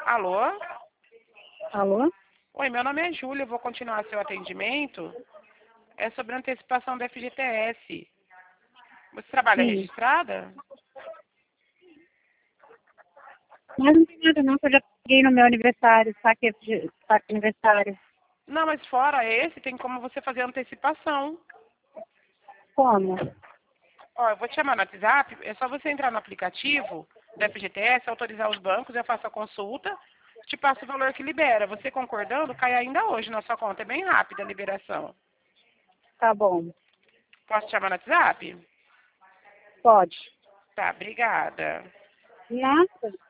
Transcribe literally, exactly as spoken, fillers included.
Alô? Alô? Oi, meu nome é Júlia, eu vou continuar seu atendimento. É sobre antecipação da F G T S. Você trabalha Sim. registrada? Mas não tem nada não, que eu já paguei no meu aniversário, saque de saque de aniversário. Não, mas fora esse, tem como você fazer antecipação. Como? Ó, eu vou te chamar no WhatsApp, é só você entrar no aplicativo da F G T S, autorizar os bancos, eu faço a consulta, te passo o valor que libera. Você concordando, cai ainda hoje na sua conta. É bem rápida a liberação. Tá bom. Posso te chamar no WhatsApp? Pode. Tá, obrigada. Nada.